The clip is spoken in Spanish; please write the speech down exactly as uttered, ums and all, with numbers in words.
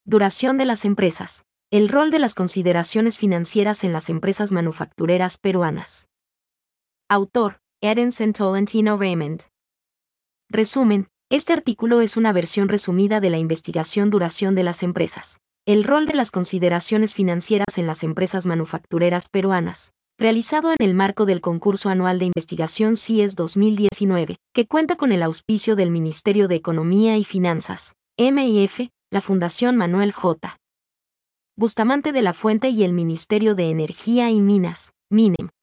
Duración de las empresas. El rol de las consideraciones financieras en las empresas manufactureras peruanas. Autor: Edinson Tolentino Raymond. Resumen: este artículo es una versión resumida de la investigación Duración de las empresas. El rol de las consideraciones financieras en las empresas manufactureras peruanas, realizado en el marco del concurso anual de investigación C I E S dos mil diecinueve, que cuenta con el auspicio del Ministerio de Economía y Finanzas, M I F, la Fundación Manuel J. Bustamante de la Fuente y el Ministerio de Energía y Minas, MINEM.